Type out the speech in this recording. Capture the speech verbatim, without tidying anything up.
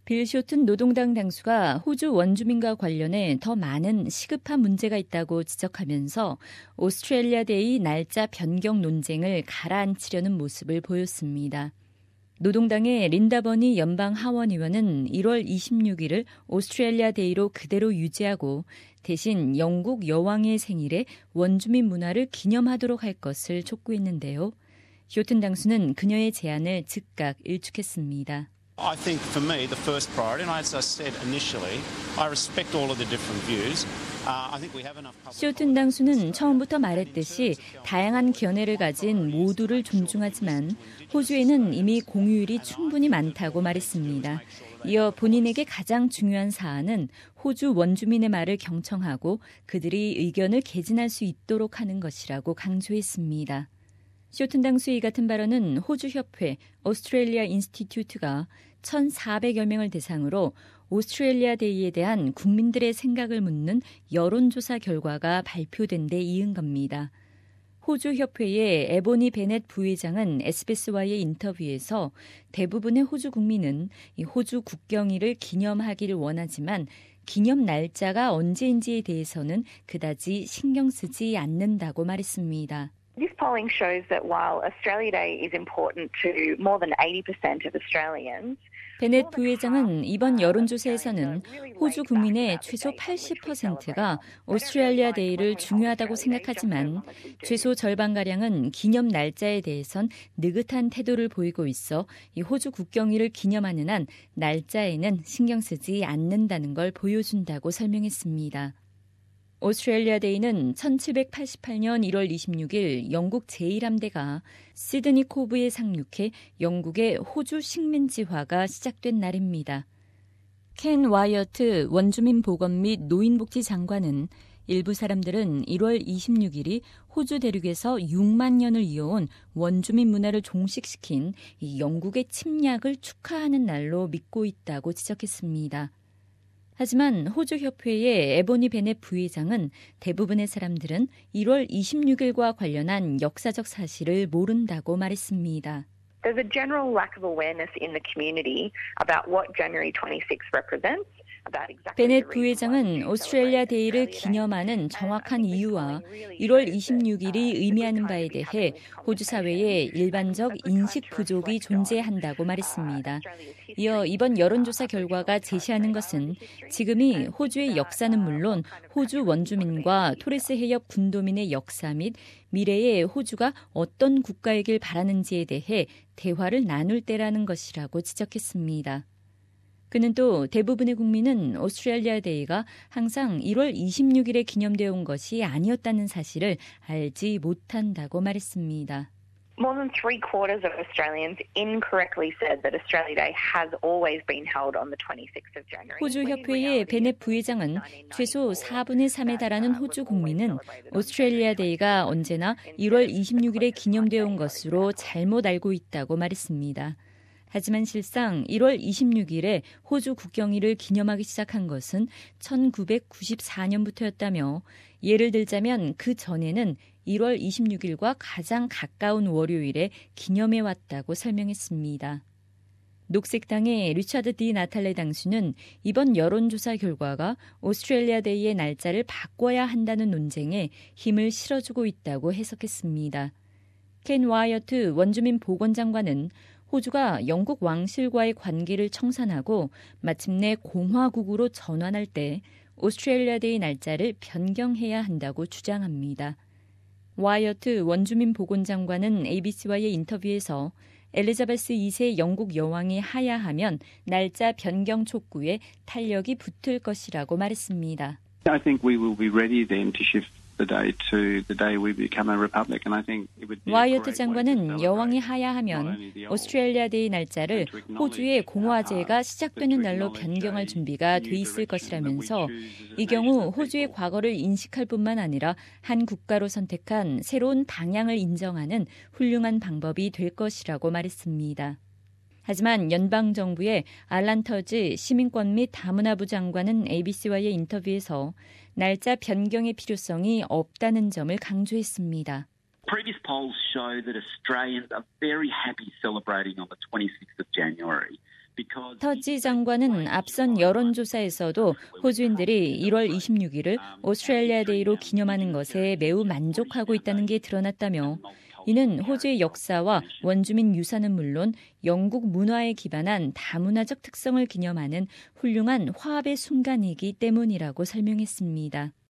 빌 쇼튼 노동당 당수가 호주 원주민과 관련해 더 많은 시급한 문제가 있다고 지적하면서 오스트레일리아 데이 날짜 변경 논쟁을 가라앉히려는 모습을 보였습니다. 노동당의 린다 버니 연방 하원 의원은 일월 이십육일을 오스트레일리아 데이로 그대로 유지하고 대신 영국 여왕의 생일에 원주민 문화를 기념하도록 할 것을 촉구했는데요. 쇼튼 당수는 그녀의 제안을 즉각 일축했습니다. I think for me the first priority, and as I said initially, I respect all of the different views. Uh, I think we have enough. 쇼튼 당수는 처음부터 말했듯이 다양한 견해를 가진 모두를 존중하지만 호주에는 이미 공휴일이 충분히 많다고 말했습니다. 이어 본인에게 가장 중요한 사안은 호주 원주민의 말을 경청하고 그들이 의견을 개진할 수 있도록 하는 것이라고 강조했습니다. 쇼튼 당수의 이 같은 발언은 호주협회 오스트레일리아 인스티튜트가 천사백여 명을 대상으로 오스트레일리아 데이에 대한 국민들의 생각을 묻는 여론조사 결과가 발표된 데 이은 겁니다. 호주협회의 에보니 베넷 부회장은 에스비에스와의 인터뷰에서 대부분의 호주 국민은 호주 국경일을 기념하기를 원하지만 기념 날짜가 언제인지에 대해서는 그다지 신경 쓰지 않는다고 말했습니다. This polling shows that while Australia Day is important to more than eighty percent of Australians, 베넷 부회장은 이번 여론조사에서는 호주 국민의 최소 팔십 퍼센트가 오스트레일리아 데이를 중요하다고 생각하지만 최소 절반가량은 기념 날짜에 대해선 느긋한 태도를 보이고 있어 이 호주 국경일을 기념하는 한 날짜에는 신경 쓰지 않는다는 걸 보여준다고 설명했습니다. 오스트레일리아 데이는 천칠백팔십팔년 일월 이십육일 영국 제일 함대가 시드니 코브에 상륙해 영국의 호주 식민지화가 시작된 날입니다. 켄 와이어트 원주민 보건 및 노인복지 장관은 일부 사람들은 일월 이십육일이 호주 대륙에서 육만 년을 이어온 원주민 문화를 종식시킨 이 영국의 침략을 축하하는 날로 믿고 있다고 지적했습니다. 하지만 호주협회의 에보니 베넷 부회장은 대부분의 사람들은 일월 이십육일과 관련한 역사적 사실을 모른다고 말했습니다. There's a general lack of awareness in the community about what January twenty-sixth represents. 베넷 부회장은 오스트레일리아 데이를 기념하는 정확한 이유와 일월 이십육일이 의미하는 바에 대해 호주 사회에 일반적 인식 부족이 존재한다고 말했습니다. 이어 이번 여론조사 결과가 제시하는 것은 지금이 호주의 역사는 물론 호주 원주민과 토레스 해협 군도민의 역사 및 미래의 호주가 어떤 국가이길 바라는지에 대해 대화를 나눌 때라는 것이라고 지적했습니다. 그는 또 대부분의 국민은 오스트레일리아 데이가 항상 일월 이십육일에 기념되어 온 것이 아니었다는 사실을 알지 못한다고 말했습니다. More than three quarters of Australians incorrectly said that Australia Day has always been held on the twenty-sixth of January. 호주 협회의 베넷 부회장은 최소 사분의 삼에 달하는 호주 국민은 오스트레일리아 데이가 언제나 일월 이십육일에 기념되어 온 것으로 잘못 알고 있다고 말했습니다. 하지만 실상 일월 이십육일에 호주 국경일을 기념하기 시작한 것은 천구백구십사년부터였다며 예를 들자면 그 전에는 일월 이십육일과 가장 가까운 월요일에 기념해왔다고 설명했습니다. 녹색당의 리차드 디 나탈레 당수는 이번 여론조사 결과가 오스트레일리아 데이의 날짜를 바꿔야 한다는 논쟁에 힘을 실어주고 있다고 해석했습니다. 켄 와이어트 원주민 보건장관은 호주가 영국 왕실과의 관계를 청산하고 마침내 공화국으로 전환할 때 오스트레일리아 데이 날짜를 변경해야 한다고 주장합니다. 와이어트 원주민 보건장관은 에이비씨와의 인터뷰에서 엘리자베스 이세 영국 여왕이 하야하면 날짜 변경 촉구에 탄력이 붙을 것이라고 말했습니다. I think we will be ready then to shift the day to the day we become a republic, and I think it would be. 와이어트 장관은 여왕이 하야하면 오스트레일리아 데이 날짜를 호주의 공화제가 시작되는 날로 변경할 준비가 돼 있을 것이라면서 이 경우 호주의 과거를 인식할 뿐만 아니라 한 국가로 선택한 새로운 방향을 인정하는 훌륭한 방법이 될 것이라고 말했습니다. 하지만 연방정부의 알란 터즈 시민권 및 다문화부 장관은 에이비씨와의 인터뷰에서 날짜 변경의 필요성이 없다는 점을 강조했습니다. Previous polls show that Australians are very happy celebrating on the twenty-sixth of January. 터지 장관은 앞선 여론조사에서도 호주인들이 일월 이십육일을 오스트레일리아 데이로 기념하는 것에 매우 만족하고 있다는 게 드러났다며 이는 호주의 역사와 원주민 유산은 물론 영국 문화에 기반한 다문화적 특성을 기념하는 훌륭한 화합의 순간이기 때문이라고 설명했습니다.